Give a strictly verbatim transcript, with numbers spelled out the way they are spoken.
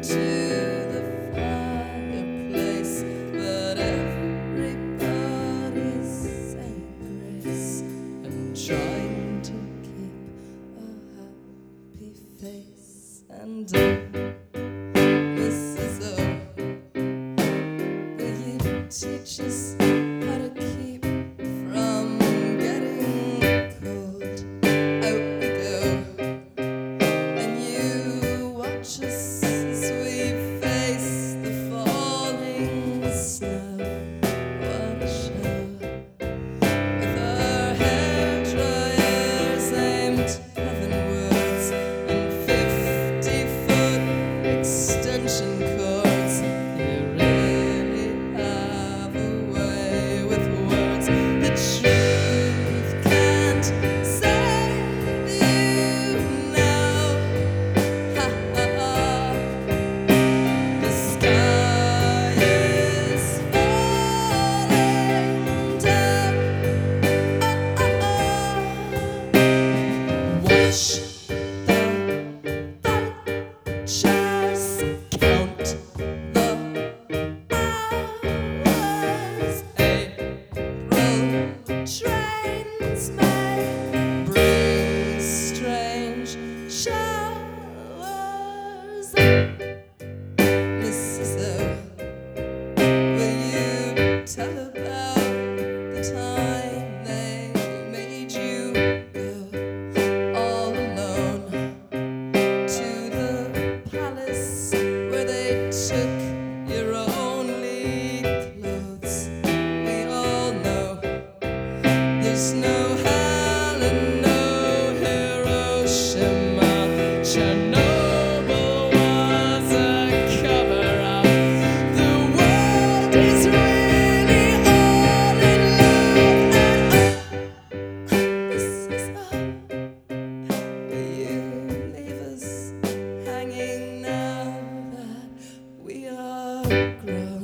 to the fireplace, but everybody's saying grace and trying to keep a happy face. And uh, Missus O, will you teach us how to keep from getting cold? Out we go, and you watch us as we face the falling snow. What a show, with our hair dryers aimed heavenwards and fifty-foot extension cords. You really have a way with words. The truth can't save you now. Ha ha ha. The sky is falling down. Oh, oh, oh. Watch the vultures count the hours. April trains may bring strange showers. Missus O, will you tell about the time they made you go all alone to the palace where they took your only clothes? We all know there's no hell and no Hiroshima. Chernobyl was a cover-up. The world is really all in love. And oh, Missus O, will you leave us hanging now that we are grown?